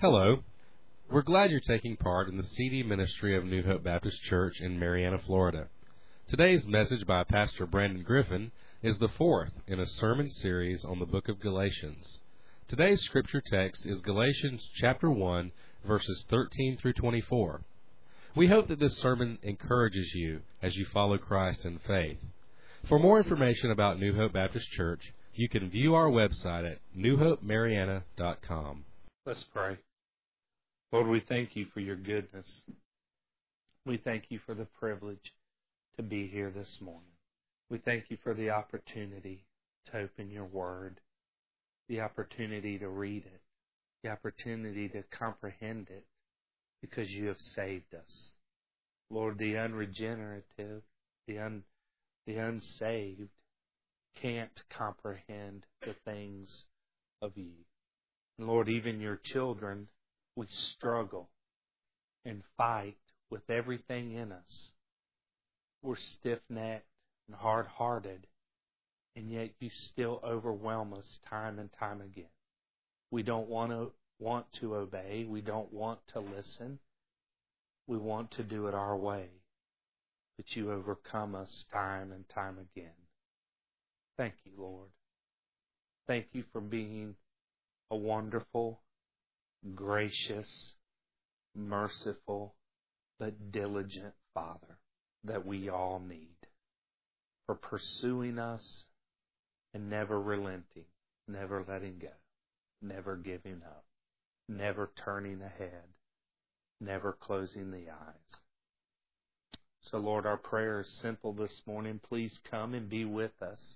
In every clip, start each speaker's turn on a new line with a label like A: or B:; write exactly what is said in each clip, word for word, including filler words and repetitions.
A: Hello. We're glad you're taking part in the C D ministry of New Hope Baptist Church in Marianna, Florida. Today's message by Pastor Brandon Griffin is the fourth in a sermon series on the book of Galatians. Today's scripture text is Galatians chapter one, verses thirteen through twenty-four. We hope that this sermon encourages you as you follow Christ in faith. For more information about New Hope Baptist Church, you can view our website at new hope marianna dot com.
B: Let's pray. Lord, we thank you for your goodness. We thank you for the privilege to be here this morning. We thank you for the opportunity to open your word, the opportunity to read it, the opportunity to comprehend it, because you have saved us. Lord, the unregenerative, the un, the unsaved can't comprehend the things of you. And Lord, even your children, we struggle and fight with everything in us. We're stiff-necked and hard-hearted, and yet you still overwhelm us time and time again. We don't want to want to obey. We don't want to listen. We want to do it our way, but you overcome us time and time again. Thank you, Lord. Thank you for being a wonderful, gracious, merciful, but diligent Father that we all need, for pursuing us and never relenting, never letting go, never giving up, never turning ahead, never closing the eyes. So, Lord, our prayer is simple this morning. Please come and be with us.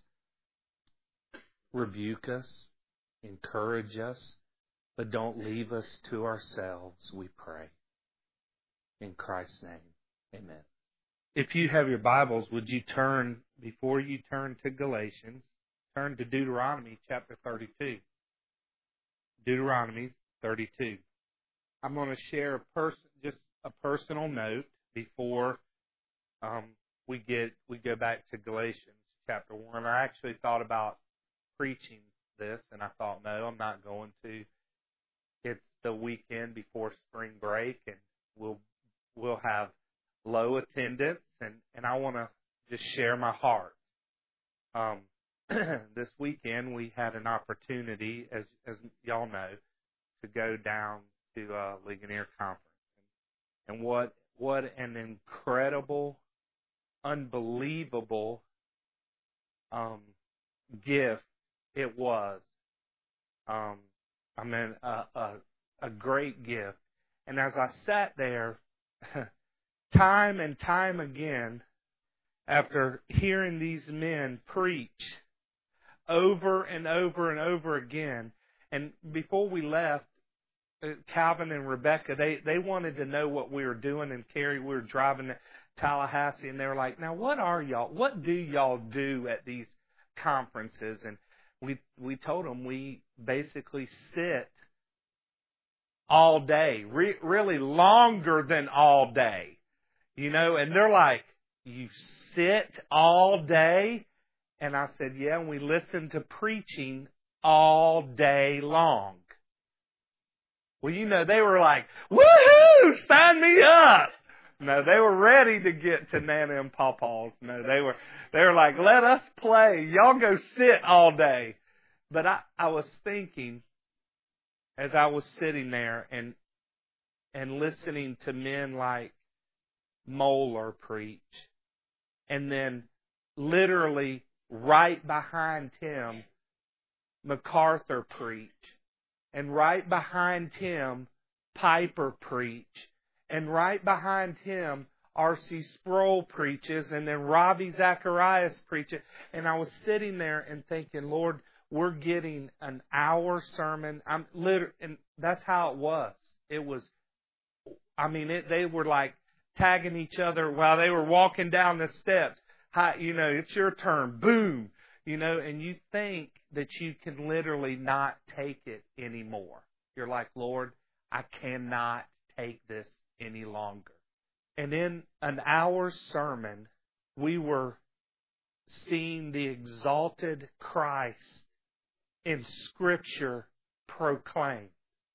B: Rebuke us, encourage us, but don't leave us to ourselves, we pray. In Christ's name, amen. If you have your Bibles, would you turn, before you turn to Galatians, turn to Deuteronomy chapter thirty-two. Deuteronomy thirty-two. I'm going to share a person, just a personal note before um, we get we go back to Galatians chapter one. I actually thought about preaching this, and I thought, no, I'm not going to. It's the weekend before spring break, and we'll we'll have low attendance, and, and I want to just share my heart. Um, this weekend we had an opportunity, as as y'all know, to go down to uh, Ligonier Conference, and what what an incredible, unbelievable um, gift it was. Um, I mean, a, a, a great gift. And as I sat there, time and time again, after hearing these men preach over and over and over again, and before we left, Calvin and Rebecca, they, they wanted to know what we were doing in Cary. We were driving to Tallahassee, and they were like, now what are y'all, what do y'all do at these conferences? And we we told them we basically sit all day, re- really longer than all day, you know, and they're like, you sit all day? And I said, yeah, and we listen to preaching all day long. Well, you know, they were like, woohoo, sign me up. No, they were ready to get to Nana and Pawpaw's. No, they were, they were like, let us play. Y'all go sit all day. But I, I was thinking, as I was sitting there and and listening to men like Moeller preach, and then literally right behind him, MacArthur preach, and right behind him, Piper preach, and right behind him, R C Sproul preaches, and then Ravi Zacharias preaches, and I was sitting there and thinking, Lord, we're getting an hour sermon. I'm literally, and that's how it was. It was, I mean, it, they were like tagging each other while they were walking down the steps. Hi, you know, it's your turn. Boom. You know, and you think that you can literally not take it anymore. You're like, Lord, I cannot take this any longer. And in an hour sermon, we were seeing the exalted Christ in Scripture proclaimed.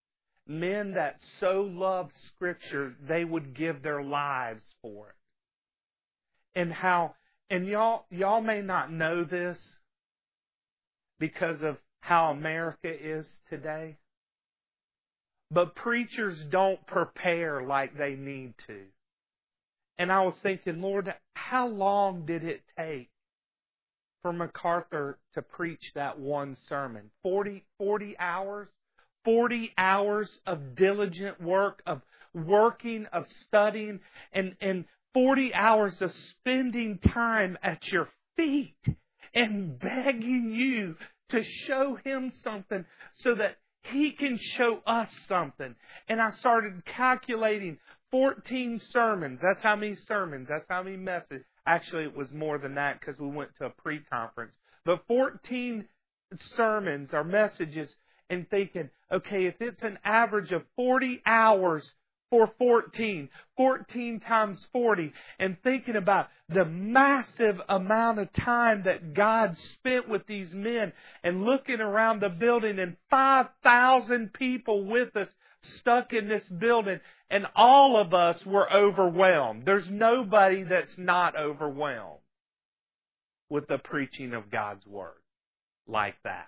B: Men that so loved Scripture, they would give their lives for it. And how, and y'all, y'all may not know this because of how America is today, but preachers don't prepare like they need to. And I was thinking, Lord, how long did it take for MacArthur to preach that one sermon? forty, forty hours? forty hours of diligent work, of working, of studying, and, and forty hours of spending time at your feet and begging you to show Him something so that He can show us something. And I started calculating fourteen sermons. That's how many sermons. That's how many messages. Actually, it was more than that because we went to a pre-conference. But fourteen sermons or messages, and thinking, okay, if it's an average of forty hours for fourteen, fourteen times forty, and thinking about the massive amount of time that God spent with these men, and looking around the building and five thousand people with us stuck in this building, and all of us were overwhelmed. There's nobody that's not overwhelmed with the preaching of God's Word like that.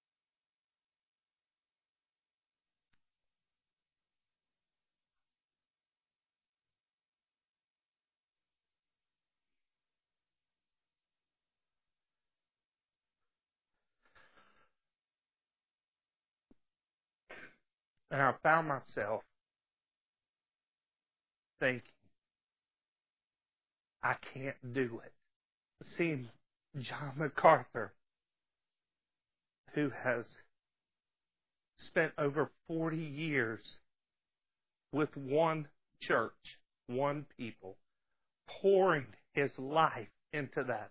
B: And I found myself thinking, I can't do it. Seeing John MacArthur, who has spent over forty years with one church, one people, pouring his life into that.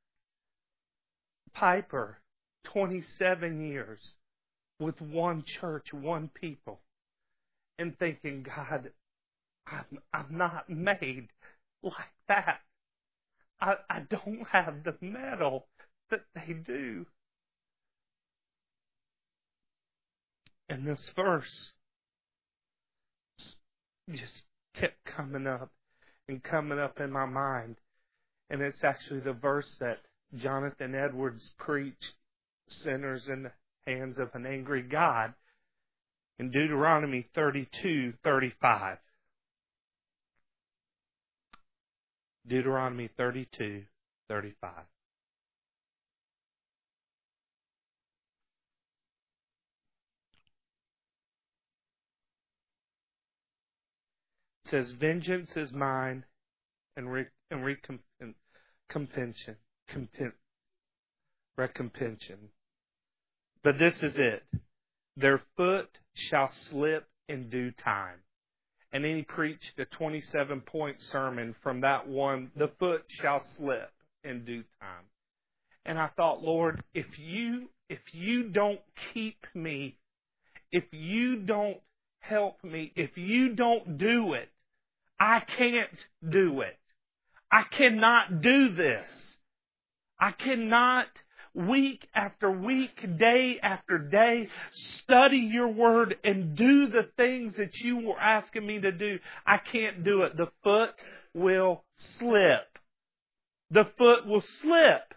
B: Piper, twenty-seven years with one church, one people, and thinking, God, I'm, I'm not made like that. I, I don't have the mettle that they do. And this verse just kept coming up and coming up in my mind. And it's actually the verse that Jonathan Edwards preached, sinners in the hands of an angry God, in Deuteronomy thirty-two thirty-five. Deuteronomy thirty-two thirty-five. It says, vengeance is mine and, re- and recompension, compension, compen- recompense. But this is it. Their foot shall slip in due time. And then he preached a twenty-seven point sermon from that one, the foot shall slip in due time. And I thought, Lord, if you if you don't keep me, if you don't help me, if you don't do it, I can't do it. I cannot do this. I cannot week after week, day after day, study your Word and do the things that you were asking me to do. I can't do it. The foot will slip. The foot will slip.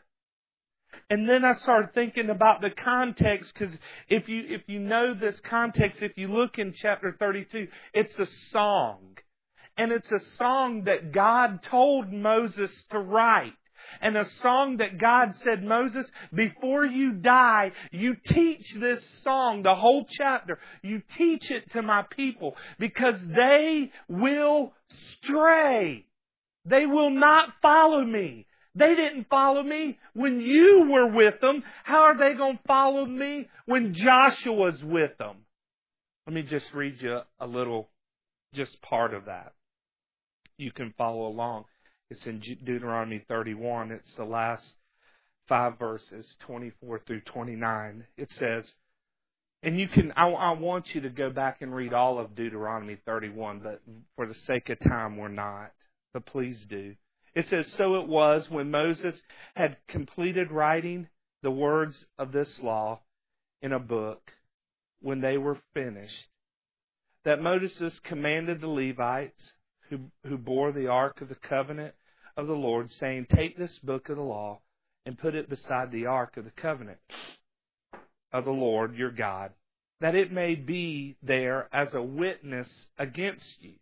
B: And then I started thinking about the context, because if you if you know this context, if you look in chapter thirty-two, it's a song. And it's a song that God told Moses to write. And a song that God said, Moses, before you die, you teach this song, the whole chapter. You teach it to my people because they will stray. They will not follow me. They didn't follow me when you were with them. How are they going to follow me when Joshua's with them? Let me just read you a little, just part of that. You can follow along. It's in Deuteronomy thirty-one. It's the last five verses, twenty-four through twenty-nine. It says, and you can, I, I want you to go back and read all of Deuteronomy thirty-one, but for the sake of time, we're not. But please do. It says, so it was when Moses had completed writing the words of this law in a book, when they were finished, that Moses commanded the Levites who, who bore the ark of the covenant of the Lord, saying, take this book of the law and put it beside the ark of the covenant of the Lord your God, that it may be there as a witness against you.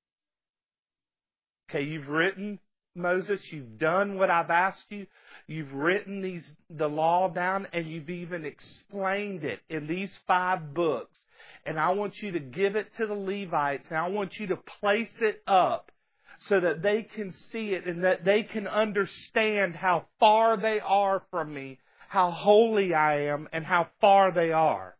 B: Okay, you've written, Moses, you've done what I've asked you. You've written these the law down, and you've even explained it in these five books. And I want you to give it to the Levites, and I want you to place it up so that they can see it and that they can understand how far they are from me, how holy I am, and how far they are.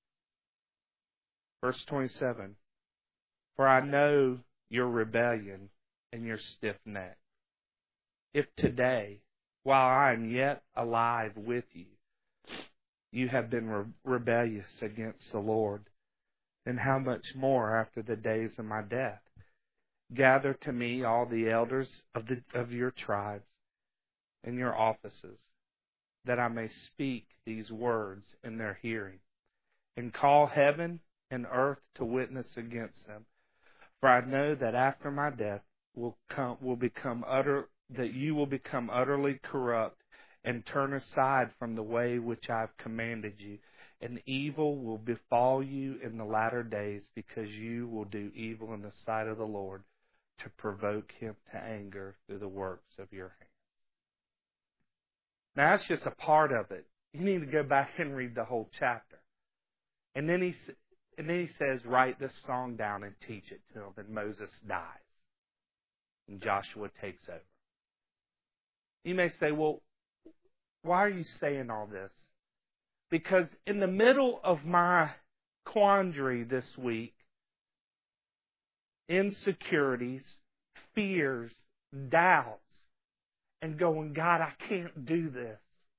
B: Verse twenty-seven, for I know your rebellion and your stiff neck. If today, while I am yet alive with you, you have been re- rebellious against the Lord, then how much more after the days of my death? Gather to me all the elders of the of your tribes and your offices, that I may speak these words in their hearing, and call heaven and earth to witness against them. For I know that after my death will come will become utter that you will become utterly corrupt and turn aside from the way which I have commanded you, and evil will befall you in the latter days, because you will do evil in the sight of the Lord, to provoke Him to anger through the works of your hands. Now that's just a part of it. You need to go back and read the whole chapter. And then he and then he says, write this song down and teach it to them. And Moses dies. And Joshua takes over. You may say, well, why are you saying all this? Because in the middle of my quandary this week, insecurities, fears, doubts, and going, God, I can't do this.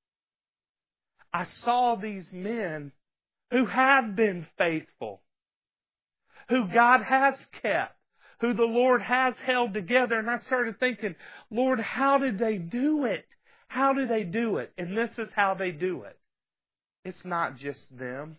B: I saw these men who have been faithful, who God has kept, who the Lord has held together. And I started thinking, Lord, how did they do it? How do they do it? And this is how they do it. It's not just them,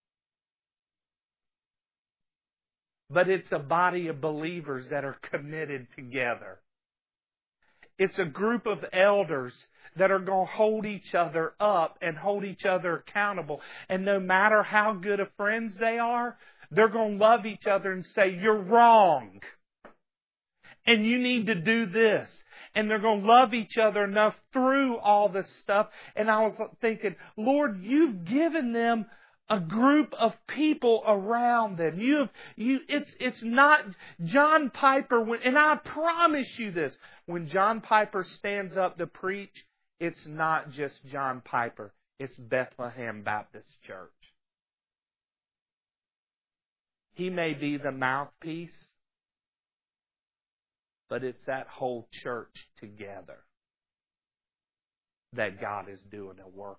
B: but it's a body of believers that are committed together. It's a group of elders that are going to hold each other up and hold each other accountable. And no matter how good of friends they are, they're going to love each other and say, you're wrong. And you need to do this. And they're going to love each other enough through all this stuff. And I was thinking, Lord, you've given them a group of people around them. You have, you, it's, it's not John Piper, when, and I promise you this, when John Piper stands up to preach, it's not just John Piper. It's Bethlehem Baptist Church. He may be the mouthpiece, but it's that whole church together that God is doing a work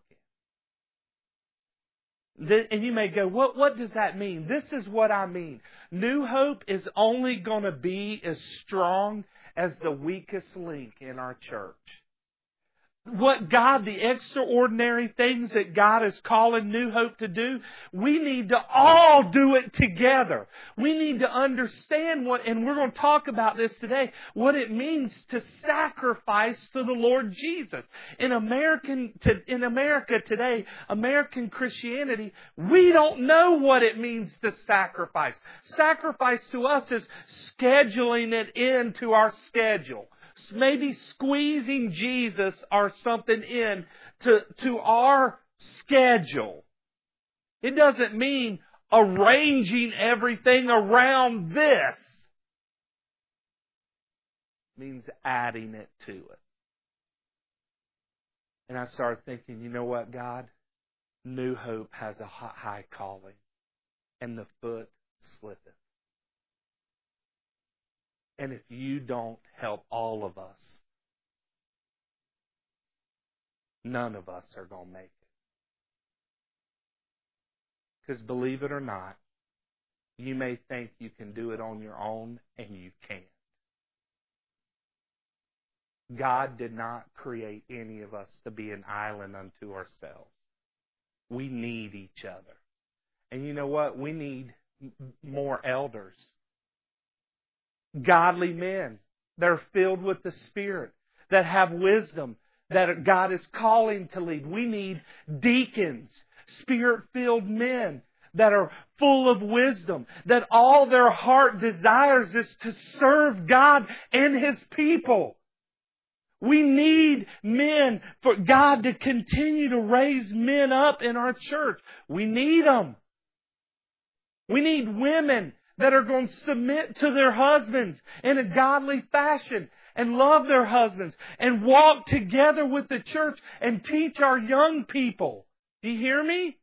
B: in. And you may go, what, what does that mean? This is what I mean. New Hope is only going to be as strong as the weakest link in our church. What God, the extraordinary things that God is calling New Hope to do, we need to all do it together. We need to understand what, and we're going to talk about this today, what it means to sacrifice to the Lord Jesus. In American, in America today, American Christianity, we don't know what it means to sacrifice. Sacrifice to us is scheduling it into our schedule. Maybe squeezing Jesus or something in to, to our schedule. It doesn't mean arranging everything around this. It means adding it to it. And I started thinking, you know what, God? New Hope has a high calling, and the foot slippeth. And if you don't help all of us, none of us are going to make it. Because believe it or not, you may think you can do it on your own, and you can't. God did not create any of us to be an island unto ourselves. We need each other. And you know what? We need more elders. Godly men that are filled with the Spirit, that have wisdom, that God is calling to lead. We need deacons, Spirit-filled men that are full of wisdom, that all their heart desires is to serve God and His people. We need men for God to continue to raise men up in our church. We need them. We need women that are going to submit to their husbands in a godly fashion and love their husbands and walk together with the church and teach our young people. Do you hear me?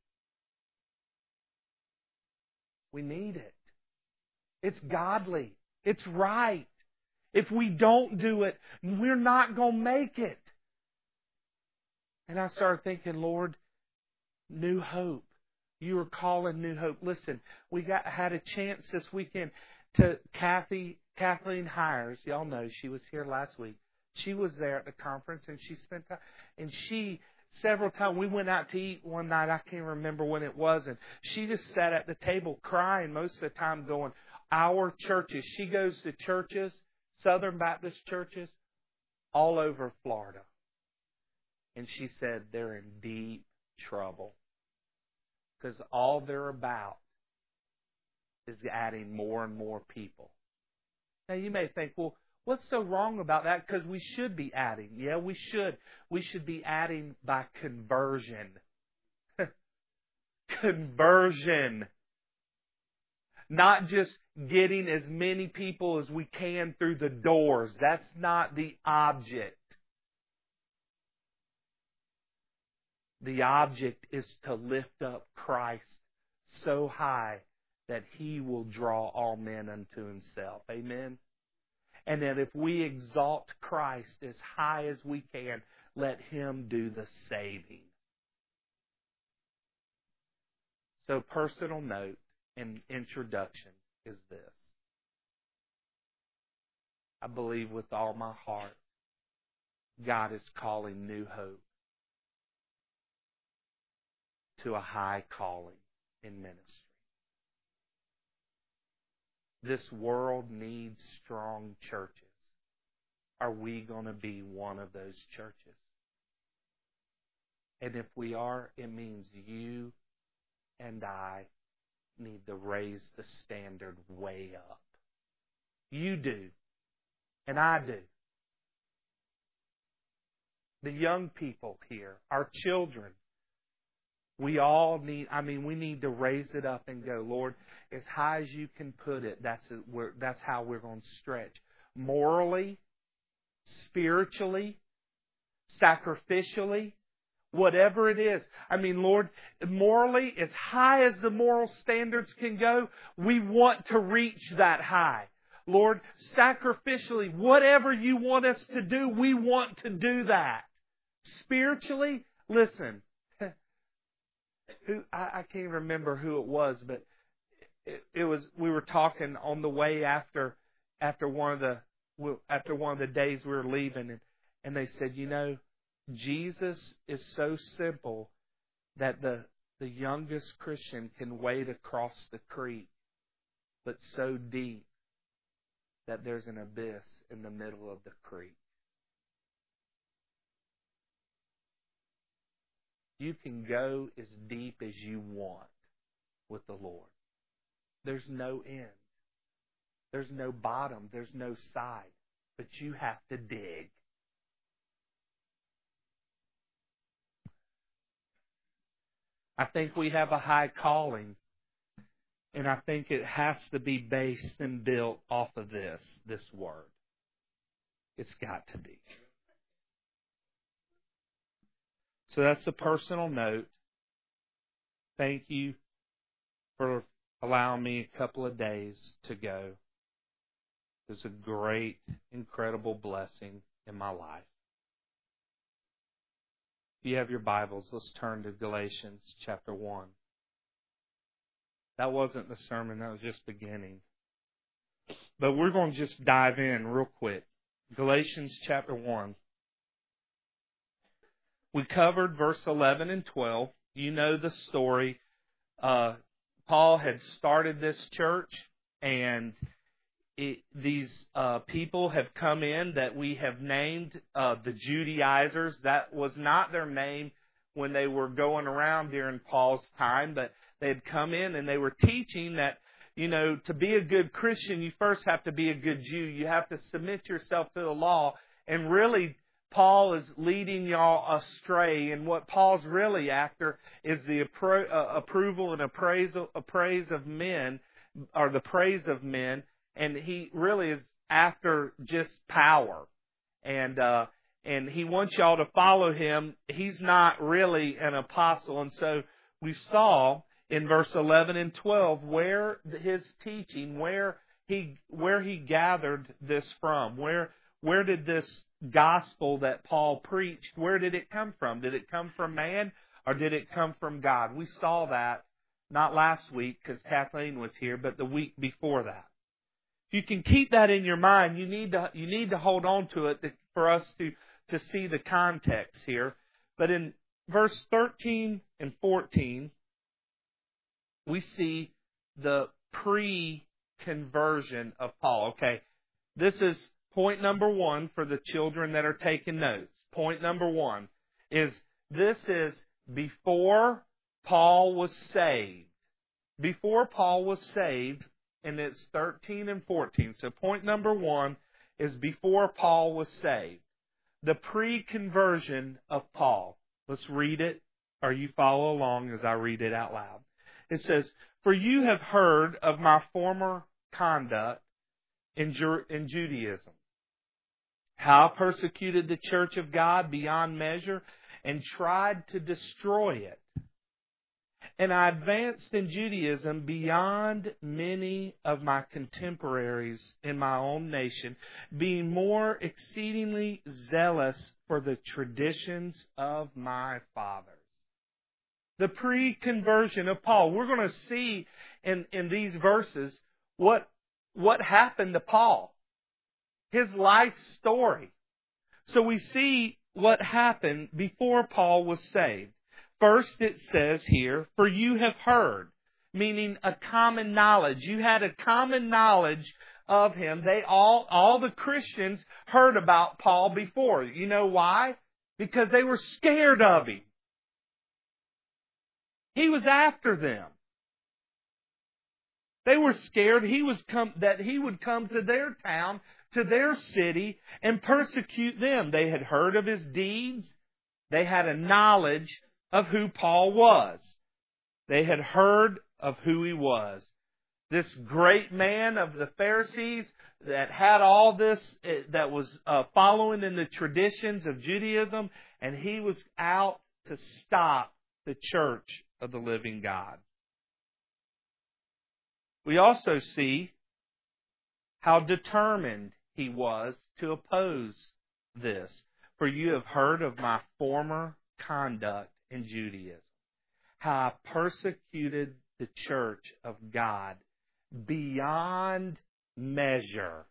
B: We need it. It's godly. It's right. If we don't do it, we're not going to make it. And I started thinking, Lord, New Hope. You were calling New Hope. Listen, we got had a chance this weekend to Kathy, Kathleen Hires. Y'all know she was here last week. She was there at the conference and she spent time. And she, several times, we went out to eat one night. I can't remember when it was. And she just sat at the table crying most of the time going, our churches. She goes to churches, Southern Baptist churches, all over Florida. And she said they're in deep trouble. Because all they're about is adding more and more people. Now you may think, well, what's so wrong about that? Because we should be adding. Yeah, we should. We should be adding by conversion. Conversion. Not just getting as many people as we can through the doors. That's not the object. The object is to lift up Christ so high that He will draw all men unto Himself. Amen? And that if we exalt Christ as high as we can, let Him do the saving. So, personal note and introduction is this. I believe with all my heart, God is calling New Hope to a high calling in ministry. This world needs strong churches. Are we going to be one of those churches? And if we are, it means you and I need to raise the standard way up. You do. And I do. The young people here, our children, we all need, I mean, we need to raise it up and go, Lord, as high as you can put it, that's, it, we're, that's how we're going to stretch. Morally, spiritually, sacrificially, whatever it is. I mean, Lord, morally, as high as the moral standards can go, we want to reach that high. Lord, sacrificially, whatever you want us to do, we want to do that. Spiritually, listen, who I, I can't remember who it was, but it, it was. We were talking on the way after after one of the after one of the days we were leaving, and, and they said, you know, Jesus is so simple that the the youngest Christian can wade across the creek, but so deep that there's an abyss in the middle of the creek. You can go as deep as you want with the Lord. There's no end. There's no bottom. There's no side. But you have to dig. I think we have a high calling. And I think it has to be based and built off of this, this word. It's got to be. So that's the personal note. Thank you for allowing me a couple of days to go. It was a great, incredible blessing in my life. If you have your Bibles, let's turn to Galatians chapter one. That wasn't the sermon, that was just beginning. But we're going to just dive in real quick. Galatians chapter one. We covered verse eleven and twelve. You know the story. Uh, Paul had started this church, and it, these uh, people have come in that we have named uh, the Judaizers. That was not their name when they were going around during Paul's time, but they had come in and they were teaching that, you know, to be a good Christian, you first have to be a good Jew. You have to submit yourself to the law. And really, Paul is leading y'all astray. And what Paul's really after is the appro- uh, approval and appraisal, appraise of men, or the praise of men. And he really is after just power. And, uh, and he wants y'all to follow him. He's not really an apostle. And so we saw in verse eleven and twelve where his teaching, where he where he gathered this from, where where did this gospel that Paul preached, where did it come from? Did it come from man or did it come from God? We saw that not last week because Kathleen was here, but the week before that. If you can keep that in your mind, you need to you need to hold on to it to, for us to to see the context here. But in verse thirteen and fourteen, we see the pre-conversion of Paul. Okay, this is point number one for the children that are taking notes. Point number one is this is before Paul was saved. Before Paul was saved, and it's thirteen and fourteen. So point number one is before Paul was saved. The pre-conversion of Paul. Let's read it, or you follow along as I read it out loud. It says, "For you have heard of my former conduct in, Ju- in Judaism, how I persecuted the church of God beyond measure and tried to destroy it. And I advanced in Judaism beyond many of my contemporaries in my own nation, being more exceedingly zealous for the traditions of my fathers." The pre-conversion of Paul. We're going to see in, in these verses what, what happened to Paul. His life story. So we see what happened before Paul was saved. First it says here, "For you have heard," meaning a common knowledge. You had a common knowledge of him. They all, all the Christians heard about Paul before. You know why? Because they were scared of him. He was after them. They were scared he was come, that he would come to their town, to their city, and persecute them. They had heard of his deeds. They had a knowledge of who Paul was. They had heard of who he was. This great man of the Pharisees that had all this, that was uh, following in the traditions of Judaism, and he was out to stop the church of the living God. We also see how determined he was to oppose this. "For you have heard of my former conduct in Judaism, how I persecuted the church of God beyond measure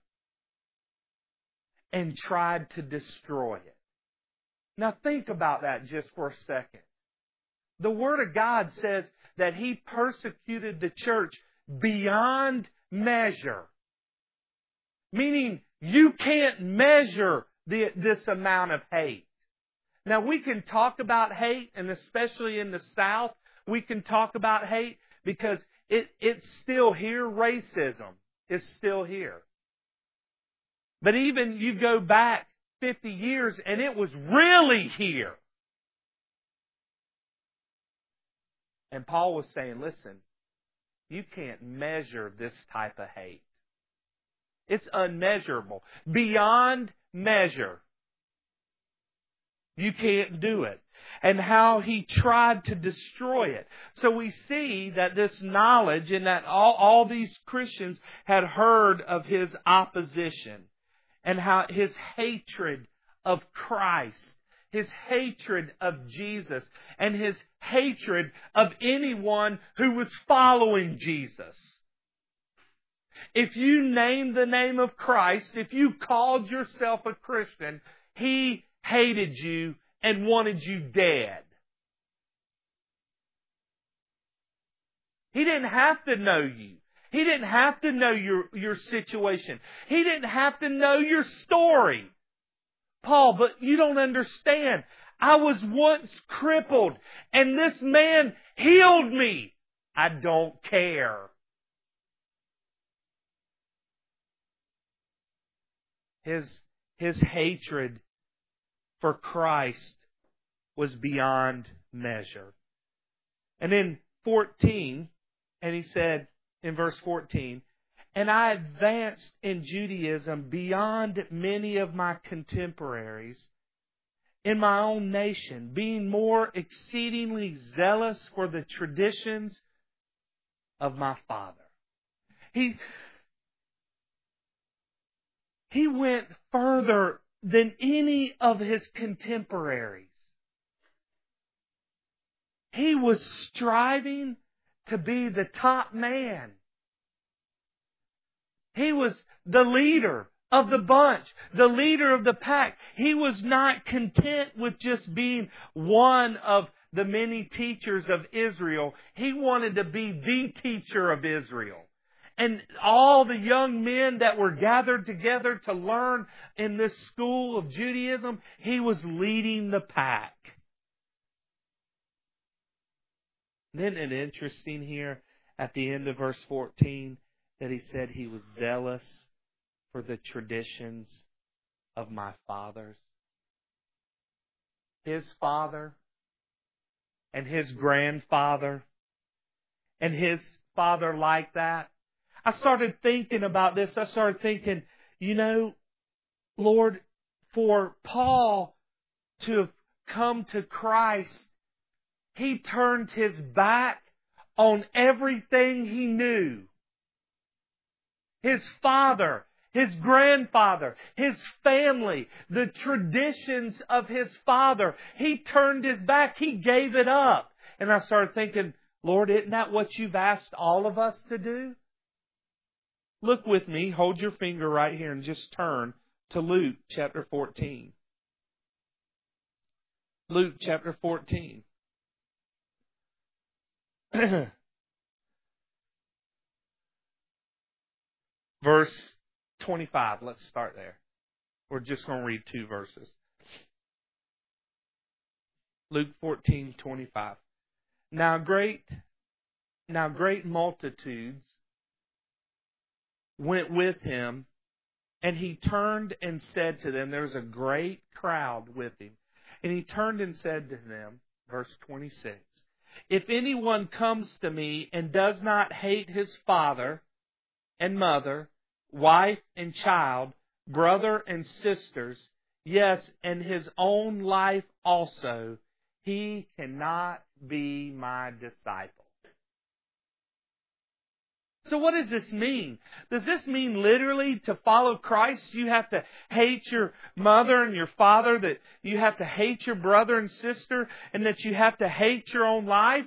B: and tried to destroy it." Now think about that just for a second. The Word of God says that he persecuted the church beyond measure. Meaning you can't measure the, this amount of hate. Now we can talk about hate, and especially in the South, we can talk about hate because it, it's still here. Racism is still here. But even you go back fifty years and it was really here. And Paul was saying, listen, you can't measure this type of hate. It's unmeasurable. Beyond measure. You can't do it. And how he tried to destroy it. So we see that this knowledge and that all, all these Christians had heard of his opposition. And how his hatred of Christ. His hatred of Jesus and his hatred of anyone who was following Jesus. If you named the name of Christ, if you called yourself a Christian, he hated you and wanted you dead. He didn't have to know you. He didn't have to know your, your situation. He didn't have to know your story. Paul, but you don't understand. I was once crippled, and this man healed me. I don't care. His, his hatred for Christ was beyond measure. And in fourteen, and he said in verse fourteen, and I advanced in Judaism beyond many of my contemporaries in my own nation, being more exceedingly zealous for the traditions of my father. He, he went further than any of his contemporaries. He was striving to be the top man. He was the leader of the bunch, the leader of the pack. He was not content with just being one of the many teachers of Israel. He wanted to be the teacher of Israel. And all the young men that were gathered together to learn in this school of Judaism, he was leading the pack. Isn't it interesting here at the end of verse fourteen that he said he was zealous for the traditions of my fathers? His father and his grandfather and his father like that. I started thinking about this. I started thinking, you know, Lord, for Paul to have come to Christ, he turned his back on everything he knew. His father, his grandfather, his family, the traditions of his father. He turned his back. He gave it up. And I started thinking, Lord, isn't that what you've asked all of us to do? Look with me, hold your finger right here and just turn to Luke chapter fourteen. Luke chapter fourteen. Verse twenty-five. Let's start there. We're just going to read two verses. Luke fourteen twenty-five. Now great, now great multitudes went with him, and he turned and said to them, there was a great crowd with him, and he turned and said to them, verse twenty-six, if anyone comes to me and does not hate his father and mother, wife and child, brother and sisters, yes, and his own life also, he cannot be my disciple. So what does this mean? Does this mean literally to follow Christ you have to hate your mother and your father, that you have to hate your brother and sister, and that you have to hate your own life?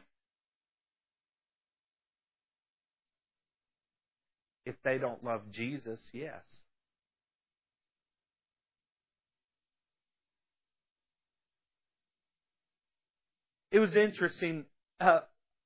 B: If they don't love Jesus, yes. It was interesting. Uh,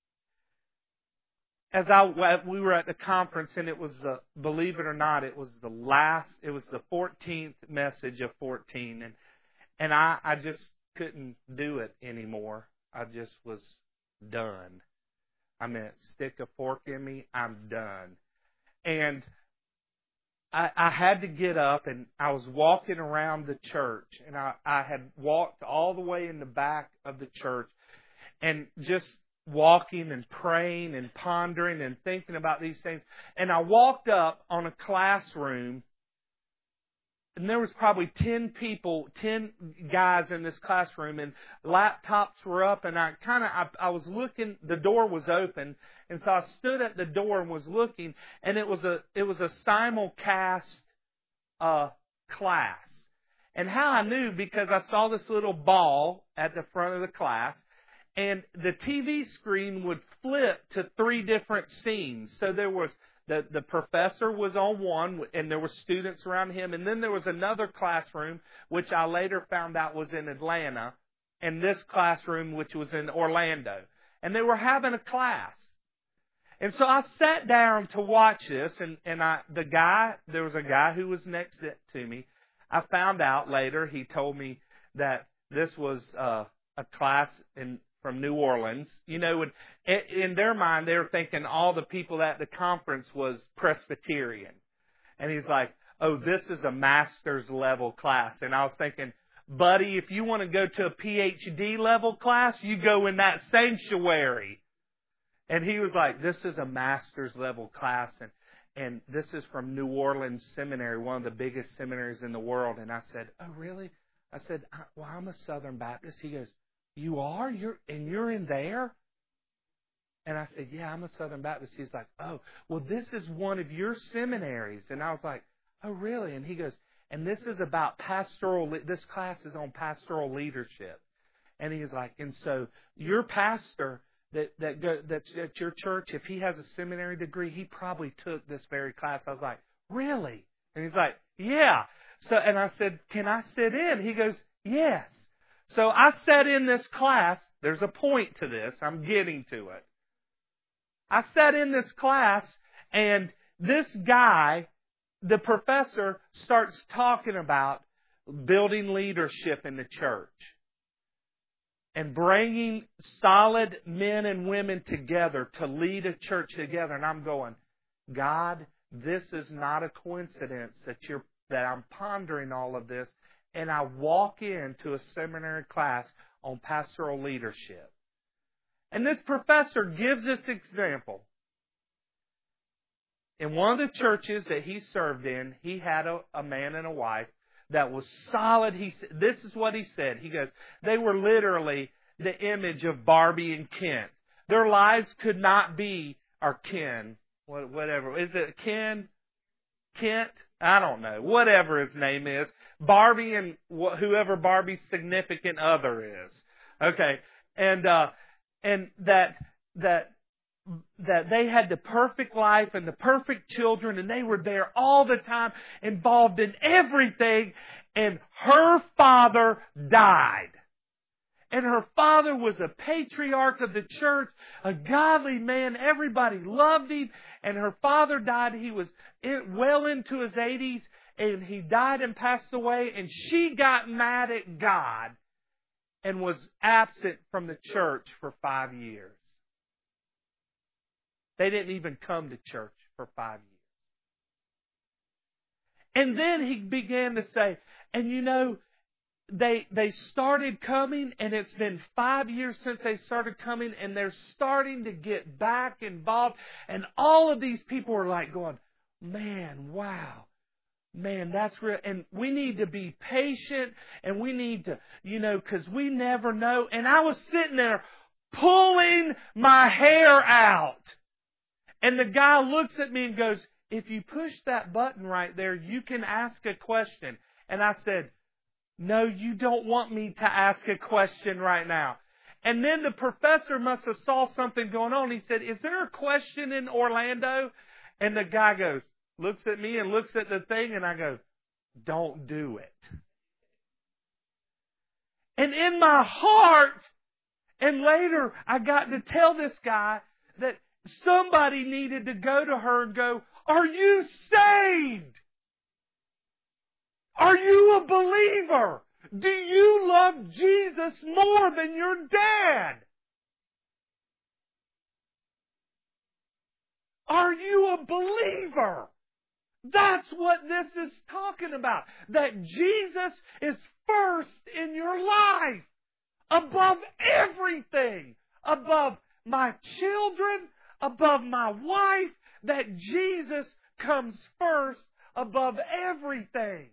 B: as I we were at the conference, and it was, uh, believe it or not, it was the last. It was the fourteenth message of fourteen, and and I I just couldn't do it anymore. I just was done. I mean, stick a fork in me. I'm done. And I, I had to get up, and I was walking around the church, and I, I had walked all the way in the back of the church, and just walking and praying and pondering and thinking about these things. And I walked up on a classroom, and there was probably ten people, ten guys in this classroom, and laptops were up, and I kind of, I, I was looking, the door was open, and so I stood at the door and was looking, and it was a, it was a simulcast uh, class. And how I knew, because I saw this little ball at the front of the class, and the T V screen would flip to three different scenes. So there was The, the professor was on one, and there were students around him. And then there was another classroom, which I later found out was in Atlanta, and this classroom, which was in Orlando. And they were having a class. And so I sat down to watch this, and, and I, the guy, there was a guy who was next to me. I found out later, he told me that this was uh, a class in, from New Orleans. You know, in, in their mind, they were thinking all the people at the conference was Presbyterian. And he's like, oh, this is a master's level class. And I was thinking, buddy, if you want to go to a P H D level class, you go in that sanctuary. And he was like, this is a master's level class, and, and this is from New Orleans Seminary, one of the biggest seminaries in the world. And I said, oh, really? I said, well, I'm a Southern Baptist. He goes, you are? You're and you're in there? And I said, yeah, I'm a Southern Baptist. He's like, oh, well, this is one of your seminaries. And I was like, oh, really? And he goes, and this is about pastoral, this class is on pastoral leadership. And he's like, and so your pastor that that go, that's at your church, if he has a seminary degree, he probably took this very class. I was like, really? And he's like, yeah. So, and I said, can I sit in? He goes, yes. So I sat in this class. There's a point to this. I'm getting to it. I sat in this class, and this guy, the professor, starts talking about building leadership in the church and bringing solid men and women together to lead a church together. And I'm going, God, this is not a coincidence that you're that I'm pondering all of this. And I walk into a seminary class on pastoral leadership. And this professor gives this example. In one of the churches that he served in, he had a, a man and a wife that was solid. He This is what he said. He goes, they were literally the image of Barbie and Ken. Their lives could not be, or Ken, whatever. Is it Ken? Kent? I don't know. Whatever his name is. Barbie and whoever Barbie's significant other is. Okay. And, uh, and that, that, that they had the perfect life and the perfect children, and they were there all the time, involved in everything, and her father died. And her father was a patriarch of the church, a godly man. Everybody loved him. And her father died. He was in, well into his eighties, and he died and passed away. And she got mad at God and was absent from the church for five years. They didn't even come to church for five years. And then he began to say, and you know, They they started coming, and it's been five years since they started coming, and they're starting to get back involved. And all of these people are like going, man, wow, man, that's real. And we need to be patient, and we need to, you know, because we never know. And I was sitting there pulling my hair out. And the guy looks at me and goes, if you push that button right there, you can ask a question. And I said, no, you don't want me to ask a question right now. And then the professor must have saw something going on. He said, is there a question in Orlando? And the guy goes, looks at me and looks at the thing, and I go, don't do it. And in my heart, and later I got to tell this guy that somebody needed to go to her and go, are you saved? Are you a believer? Do you love Jesus more than your dad? Are you a believer? That's what this is talking about. That Jesus is first in your life. Above everything. Above my children. Above my wife. That Jesus comes first above everything.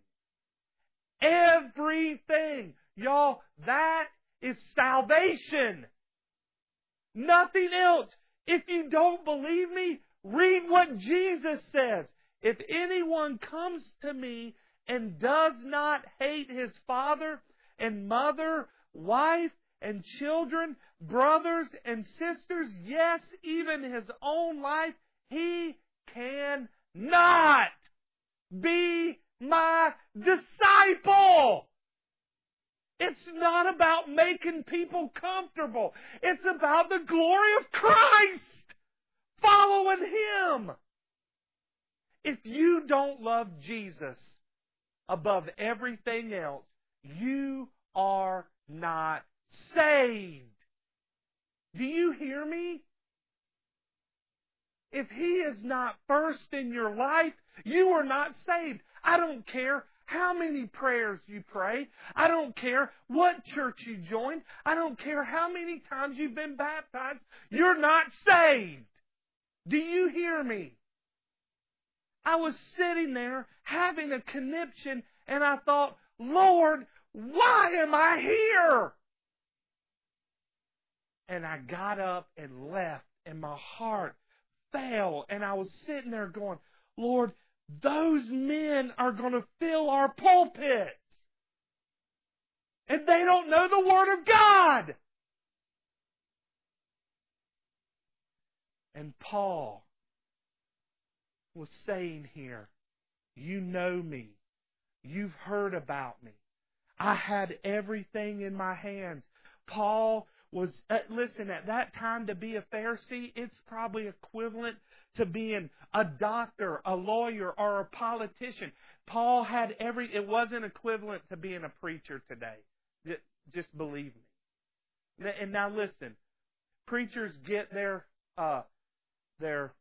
B: Everything. Y'all, that is salvation. Nothing else. If you don't believe me, read what Jesus says. If anyone comes to me and does not hate his father and mother, wife and children, brothers and sisters, yes, even his own life, he cannot be my disciple. It's not about making people comfortable. It's about the glory of Christ. following Him. If you don't love Jesus above everything else, you are not saved. Do you hear me? If He is not first in your life, you are not saved. I don't care how many prayers you pray. I don't care what church you joined. I don't care how many times you've been baptized. You're not saved. Do you hear me? I was sitting there having a conniption, and I thought, Lord, why am I here? And I got up and left, and my heart fell, and I was sitting there going, Lord, those men are going to fill our pulpits. And they don't know the Word of God. And Paul was saying here, you know me. You've heard about me. I had everything in my hands. Paul was, uh, listen, at that time to be a Pharisee, it's probably equivalent to being a doctor, a lawyer, or a politician. Paul had every, it wasn't equivalent to being a preacher today. Just, just believe me. And now listen, preachers get their, uh, their,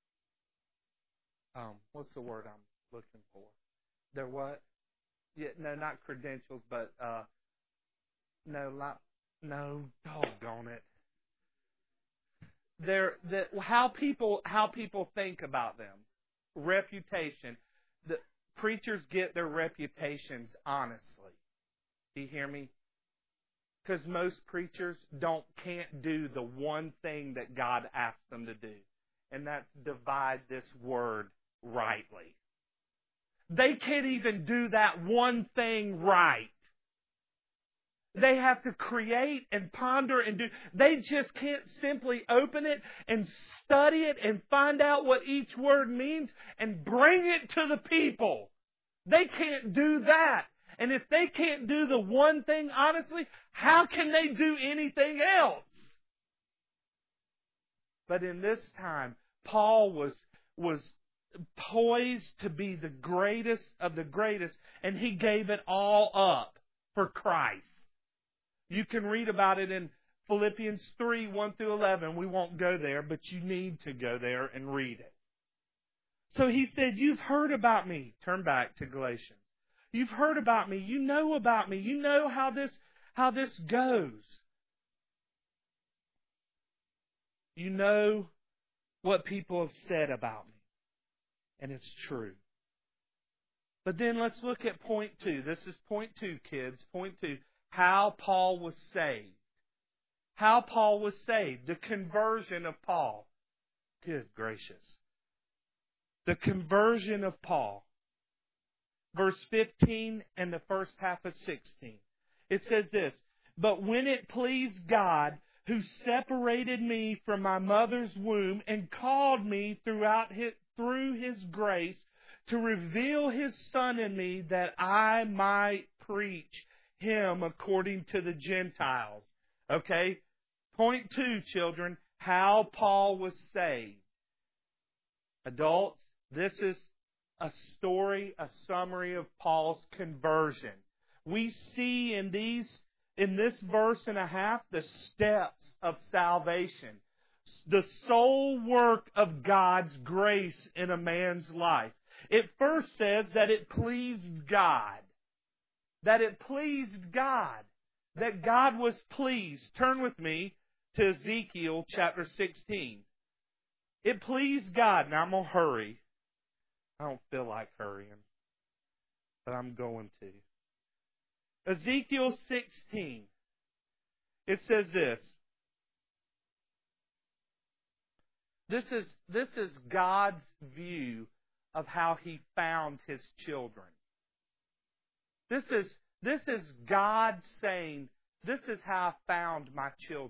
B: um, what's the word I'm looking for? Their what? Yeah, no, not credentials, but, uh, no, not, no, doggone it. They're, the, how people how people think about them. Reputation. The preachers get their reputations honestly. Do you hear me? Because most preachers don't can't do the one thing that God asks them to do. And that's divide this word rightly. They can't even do that one thing right. They have to create and ponder and do. They just can't simply open it and study it and find out what each word means and bring it to the people. They can't do that. And if they can't do the one thing honestly, how can they do anything else? But in this time, Paul was, was poised to be the greatest of the greatest, and he gave it all up for Christ. You can read about it in Philippians three, one through eleven. We won't go there, but you need to go there and read it. So he said, you've heard about me. Turn back to Galatians. You've heard about me. You know about me. You know how this, how this goes. You know what people have said about me. And it's true. But then let's look at point two. This is point two, kids. Point two. How Paul was saved. How Paul was saved. The conversion of Paul. Good gracious. The conversion of Paul. Verse fifteen and the first half of sixteen. It says this, but when it pleased God, who separated me from my mother's womb and called me throughout his, through His grace to reveal His Son in me that I might preach Him according to the Gentiles. Okay? Point two, children, how Paul was saved. Adults, this is a story, a summary of Paul's conversion. We see in these, in this verse and a half, the steps of salvation. The sole work of God's grace in a man's life. It first says that it pleased God. That it pleased God. That God was pleased. Turn with me to Ezekiel chapter sixteen. It pleased God. Now I'm going to hurry. I don't feel like hurrying, but I'm going to. Ezekiel sixteen. It says this. This is, this is God's view of how He found His children. This is, this is God saying, this is how I found my children.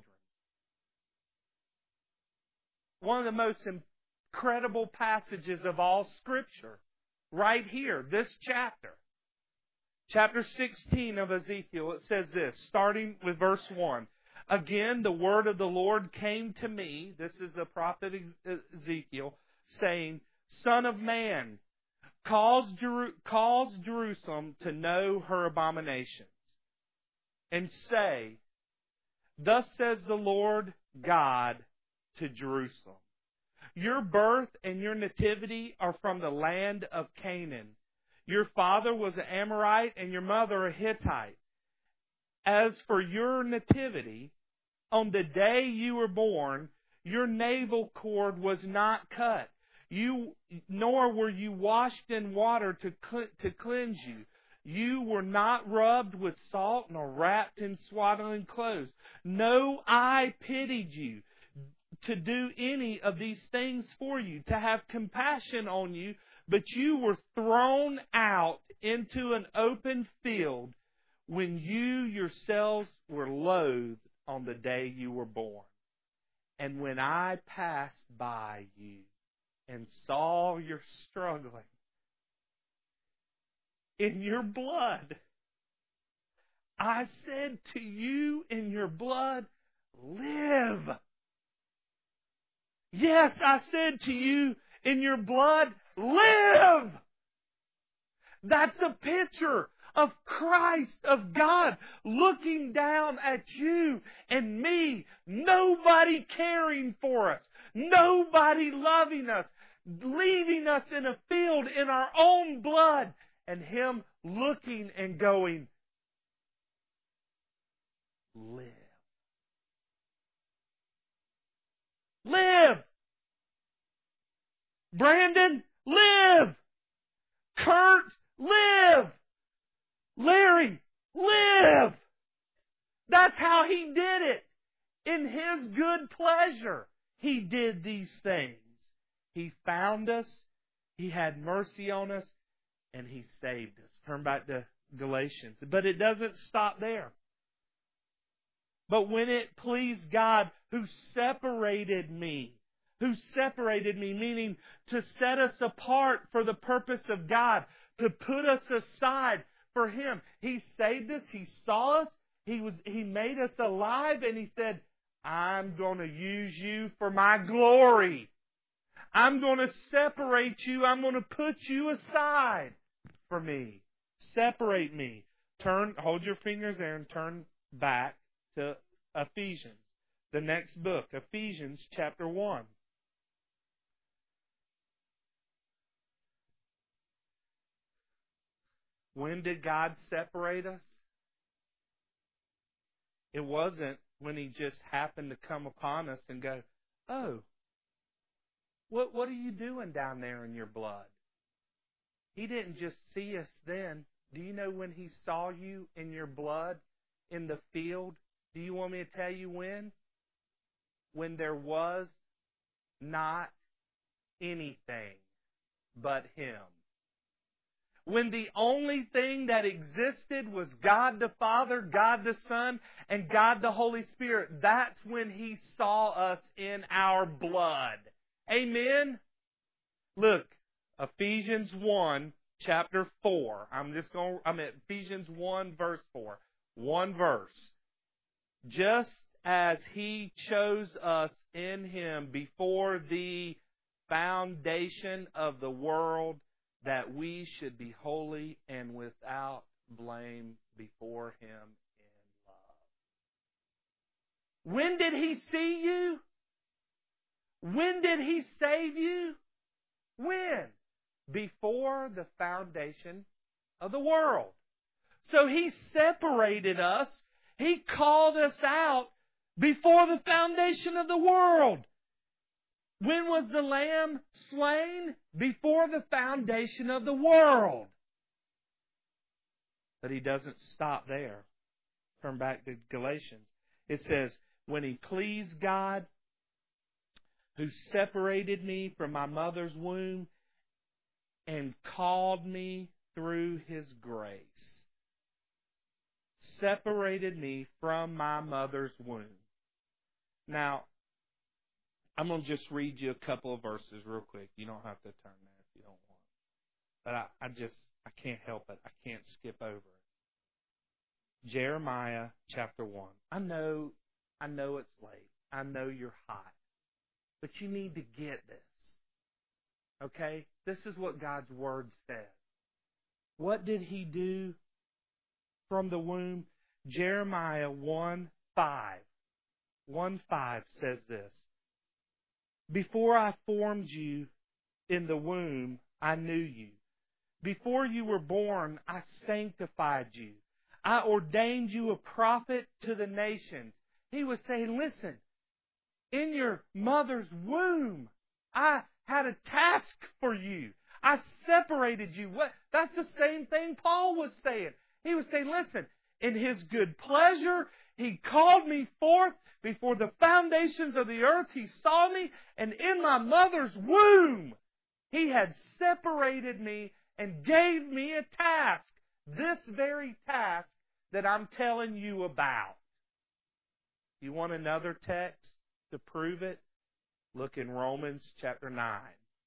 B: One of the most incredible passages of all Scripture. Right here, this chapter. Chapter sixteen of Ezekiel, it says this, starting with verse one. Again, the word of the Lord came to me, this is the prophet Ezekiel, saying, Son of man, cause, Jeru- cause Jerusalem to know her abominations, and say, Thus says the Lord God to Jerusalem, Your birth and your nativity are from the land of Canaan. Your father was an Amorite and your mother a Hittite. As for your nativity, on the day you were born, your navel cord was not cut, you nor were you washed in water to cl- to cleanse you. You were not rubbed with salt nor wrapped in swaddling clothes. No eye pitied you to do any of these things for you, to have compassion on you, but you were thrown out into an open field when you yourselves were loathed on the day you were born. And when I passed by you and saw your struggling in your blood, I said to you in your blood, live. Yes, I said to you in your blood, live. That's a picture of Christ, of God, looking down at you and me. Nobody caring for us. Nobody loving us. Leaving us in a field in our own blood. And Him looking and going, live. Live. Brandon, live. Kurt, live. Larry, live. That's how He did it. In His good pleasure, He did these things. He found us. He had mercy on us. And He saved us. Turn back to Galatians. But it doesn't stop there. But when it pleased God who separated me, who separated me, meaning to set us apart for the purpose of God, to put us aside for Him. He saved us. He saw us. He was, He made us alive, and He said, I'm going to use you for my glory. I'm going to separate you. I'm going to put you aside for me. Separate me. Turn, hold your fingers there and turn back to Ephesians, the next book, Ephesians chapter one. When did God separate us? It wasn't when He just happened to come upon us and go, oh, what, what are you doing down there in your blood? He didn't just see us then. Do you know when He saw you in your blood in the field? Do you want me to tell you when? When there was not anything but Him. When the only thing that existed was God the Father, God the Son, and God the Holy Spirit. That's when He saw us in our blood. Amen? Look, Ephesians one, chapter four. I'm just going, I'm at Ephesians one, verse four. One verse. Just as He chose us in Him before the foundation of the world, that we should be holy and without blame before Him in love. When did He see you? When did He save you? When? Before the foundation of the world. So He separated us. He called us out before the foundation of the world. When was the Lamb slain? Before the foundation of the world. But He doesn't stop there. Turn back to Galatians. It says, when He pleased God, who separated me from my mother's womb and called me through His grace. Separated me from my mother's womb. Now, I'm going to just read you a couple of verses real quick. You don't have to turn there if you don't want. But I, I just, I can't help it. I can't skip over it. Jeremiah chapter one. I know I know it's late. I know you're hot. But you need to get this. Okay? This is what God's Word says. What did He do from the womb? Jeremiah one five. one five says this. Before I formed you in the womb, I knew you. Before you were born, I sanctified you. I ordained you a prophet to the nations. He was saying, listen, in your mother's womb, I had a task for you. I separated you. What? That's the same thing Paul was saying. He was saying, listen, in His good pleasure, He called me forth. Before the foundations of the earth, He saw me. And in my mother's womb, He had separated me and gave me a task. This very task that I'm telling you about. You want another text to prove it? Look in Romans chapter nine.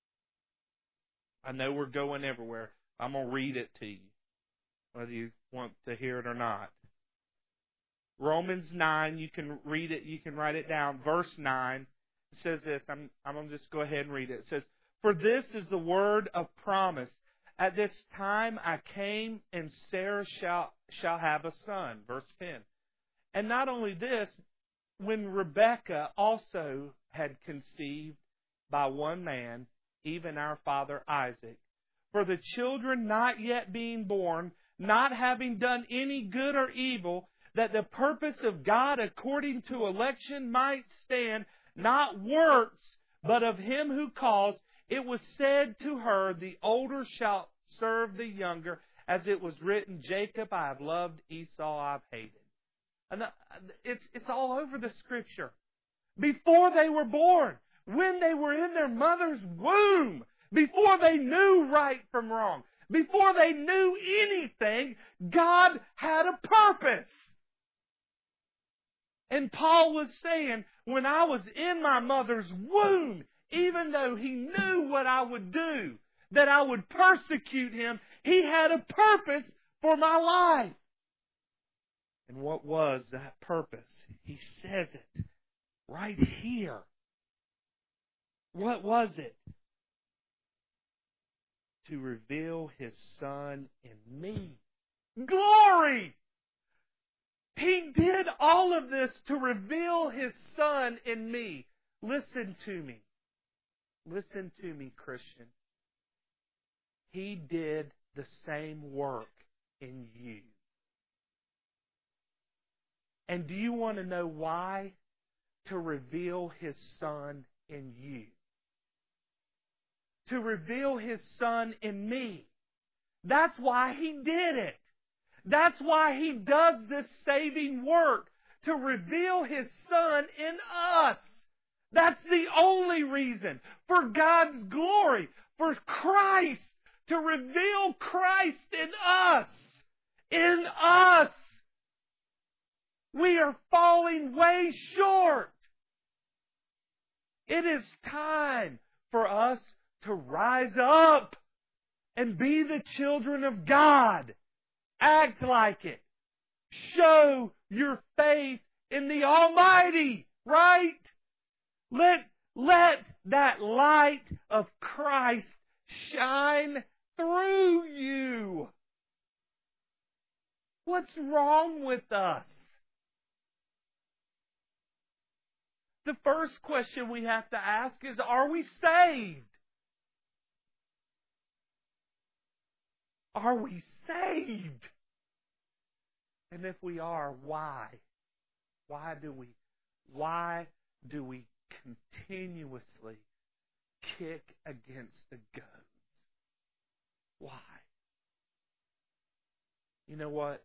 B: I know we're going everywhere. I'm going to read it to you, whether you want to hear it or not. Romans nine, you can read it, you can write it down. Verse nine, it says this. I'm, I'm going to just go ahead and read it. It says, for this is the word of promise. At this time I came, and Sarah shall, shall have a son. Verse ten. And not only this, when Rebekah also had conceived by one man, even our father Isaac, for the children not yet being born, not having done any good or evil, that the purpose of God according to election might stand, not works, but of Him who calls, it was said to her, the older shall serve the younger, as it was written, Jacob I have loved, Esau I've hated. And it's, it's all over the Scripture. Before they were born, when they were in their mother's womb, before they knew right from wrong, before they knew anything, God had a purpose. And Paul was saying, when I was in my mother's womb, even though He knew what I would do, that I would persecute him, He had a purpose for my life. And what was that purpose? He says it right here. What was it? To reveal His Son in me. Glory! He did all of this to reveal His Son in me. Listen to me. Listen to me, Christian. He did the same work in you. And do you want to know why? To reveal His Son in you. To reveal His Son in me. That's why He did it. That's why He does this saving work. To reveal His Son in us. That's the only reason. For God's glory. For Christ. To reveal Christ in us. In us. We are falling way short. It is time for us to rise up and be the children of God. Act like it. Show your faith in the Almighty, right? Let, let that light of Christ shine through you. What's wrong with us? The first question we have to ask is, are we saved? Are we saved? And if we are, why? Why do we, why do we continuously kick against the goads? Why? You know what?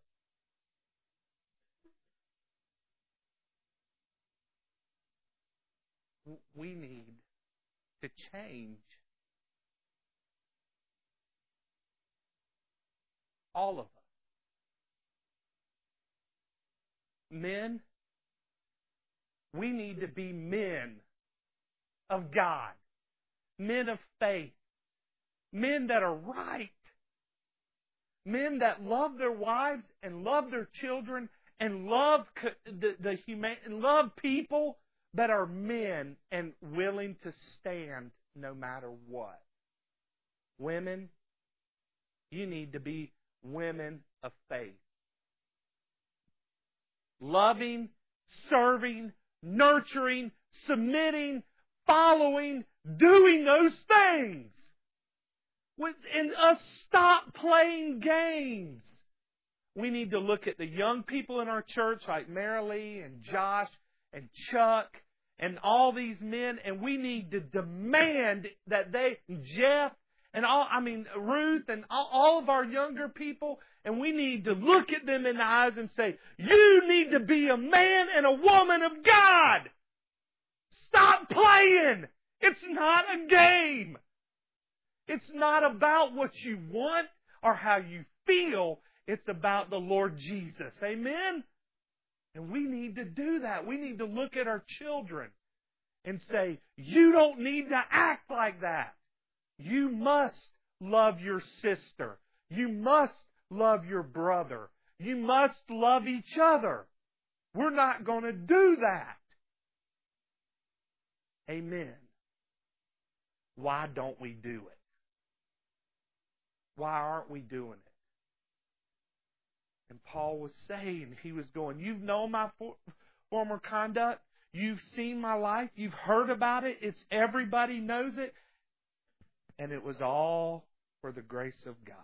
B: We need to change. All of us. Men, we need to be men of God. Men of faith. Men that are right. Men that love their wives and love their children and love the, the human, love people that are men and willing to stand no matter what. Women, you need to be women of faith. Loving, serving, nurturing, submitting, following, doing those things. And us stop playing games. We need to look at the young people in our church like Marilee and Josh and Chuck and all these men, and we need to demand that they, Jeff, and all, I mean, Ruth and all, all of our younger people, and we need to look at them in the eyes and say, you need to be a man and a woman of God. Stop playing. It's not a game. It's not about what you want or how you feel. It's about the Lord Jesus. Amen? And we need to do that. We need to look at our children and say, you don't need to act like that. You must love your sister. You must love your brother. You must love each other. We're not going to do that. Amen. Why don't we do it? Why aren't we doing it? And Paul was saying, he was going, you've known my for, former conduct. You've seen my life. You've heard about it. It's everybody knows it. And it was all for the grace of God.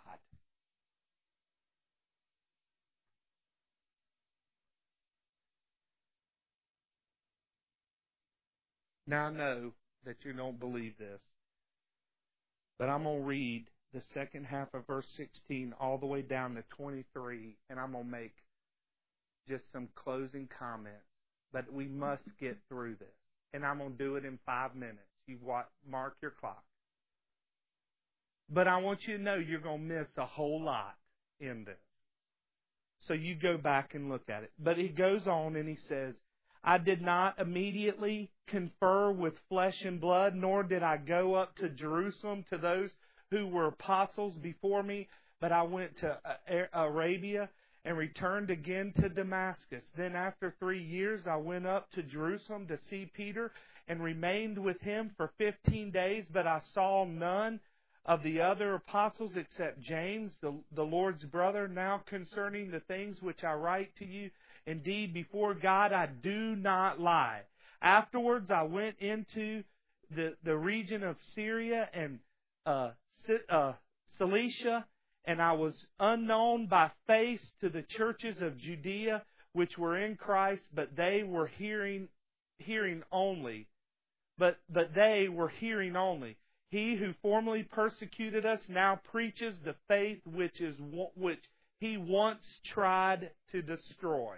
B: Now I know that you don't believe this, but I'm going to read the second half of verse sixteen all the way down to twenty-three, and I'm going to make just some closing comments. But we must get through this, and I'm going to do it in five minutes. You mark your clock. But I want you to know you're going to miss a whole lot in this. So you go back and look at it. But he goes on and he says, I did not immediately confer with flesh and blood, nor did I go up to Jerusalem to those who were apostles before me, but I went to Arabia and returned again to Damascus. Then after three years I went up to Jerusalem to see Peter and remained with him for fifteen days, but I saw none of the other apostles except James, the, the Lord's brother. Now concerning the things which I write to you, indeed before God I do not lie. Afterwards I went into the, the region of Syria and uh, uh, Cilicia, and I was unknown by face to the churches of Judea which were in Christ, but they were hearing hearing only. But but they were hearing only. He who formerly persecuted us now preaches the faith which is which he once tried to destroy.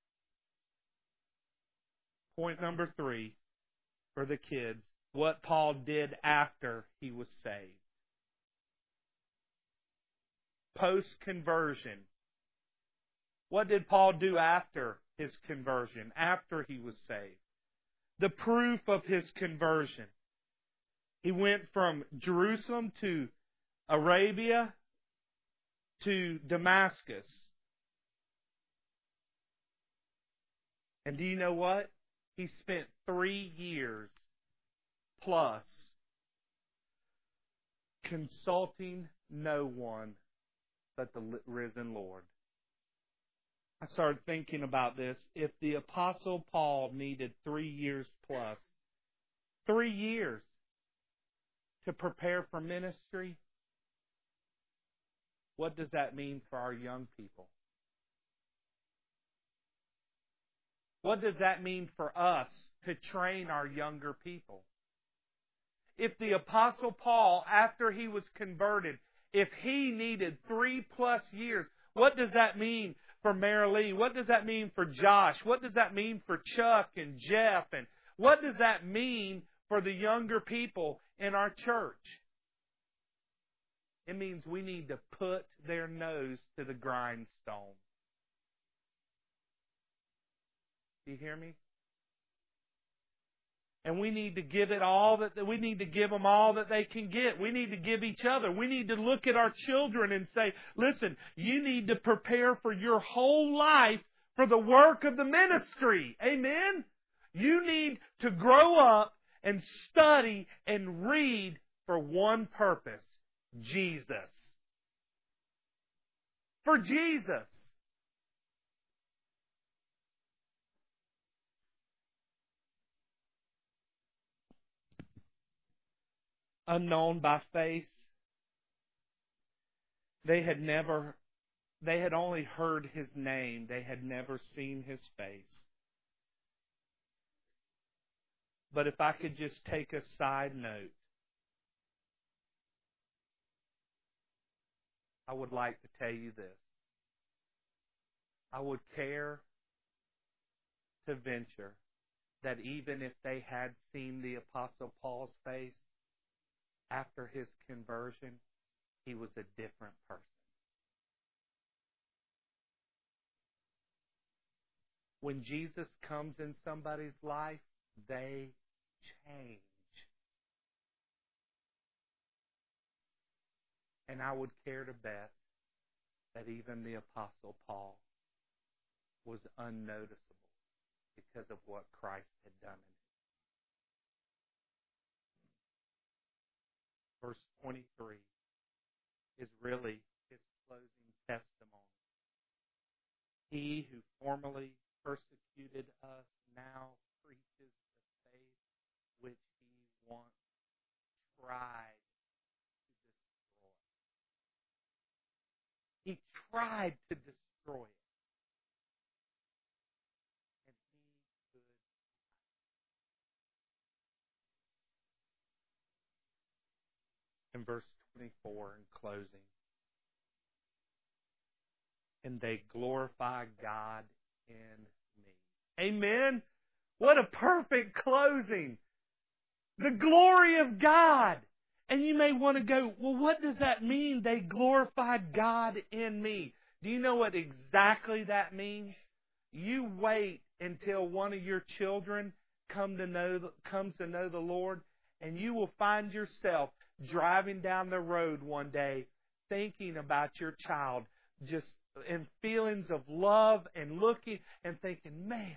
B: Point number three for the kids: what Paul did after he was saved. Post-conversion. What did Paul do after his conversion, after he was saved? The proof of his conversion. He went from Jerusalem to Arabia to Damascus. And do you know what? He spent three years plus consulting no one but the risen Lord. I started thinking about this. If the Apostle Paul needed three years plus, three years to prepare for ministry, what does that mean for our young people? What does that mean for us to train our younger people? If the Apostle Paul, after he was converted, if he needed three plus years, what does that mean for Marilee? What does that mean for Josh? What does that mean for Chuck and Jeff? And what does that mean for the younger people in our church? It means we need to put their nose to the grindstone. Do you hear me? And we need to give it all that we need to give them all that they can get. We need to give each other. We need to look at our children and say, listen, you need to prepare for your whole life for the work of the ministry. Amen? You need to grow up and study and read for one purpose. Jesus. For Jesus. Unknown by face. They had never, they had only heard His name. They had never seen His face. But if I could just take a side note, I would like to tell you this. I would care to venture that even if they had seen the Apostle Paul's face after his conversion, he was a different person. When Jesus comes in somebody's life, they change. And I would care to bet that even the Apostle Paul was unnoticeable because of what Christ had done in him. Verse twenty-three is really his closing testimony. He who formerly persecuted us now preaches the faith which he once tried to destroy. He tried to destroy it. And he could not. In verse twenty-four, in closing, and they glorify God in me. Amen? What a perfect closing. The glory of God. And you may want to go, well, what does that mean? They glorified God in me. Do you know what exactly that means? You wait until one of your children come to know, comes to know the Lord, and you will find yourself driving down the road one day thinking about your child, just in feelings of love and looking and thinking, man,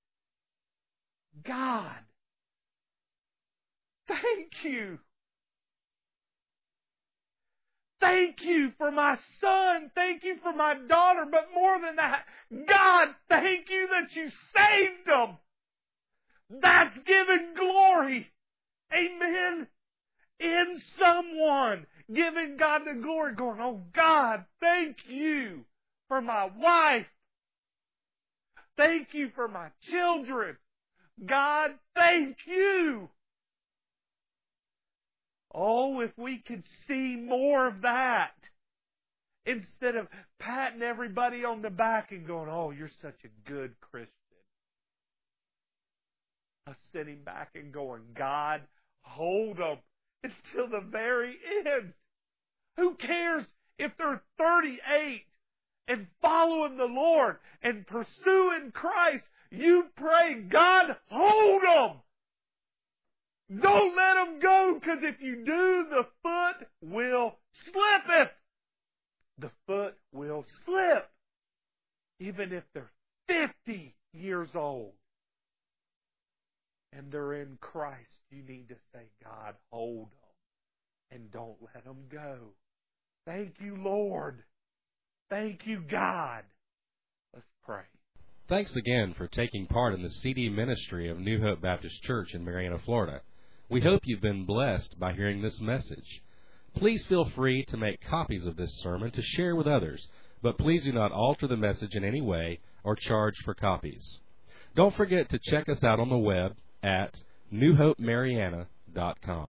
B: God, thank you. Thank you for my son. Thank you for my daughter. But more than that, God, thank you that you saved them. That's giving glory. Amen. In someone, giving God the glory, going, oh God, thank you for my wife. Thank you for my children. God, thank you. Oh, if we could see more of that. Instead of patting everybody on the back and going, oh, you're such a good Christian. Us sitting back and going, God, hold them until the very end. Who cares if they're thirty-eight and following the Lord and pursuing Christ? You pray, God, hold them. Don't let them go, because if you do, the foot will slip it. The foot will slip. Even if they're fifty years old and they're in Christ, you need to say, God, hold them and don't let them go. Thank you, Lord. Thank you, God. Let's pray.
A: Thanks again for taking part in the C D ministry of New Hope Baptist Church in Marianna, Florida. We hope you've been blessed by hearing this message. Please feel free to make copies of this sermon to share with others, but please do not alter the message in any way or charge for copies. Don't forget to check us out on the web at new hope marianna dot com.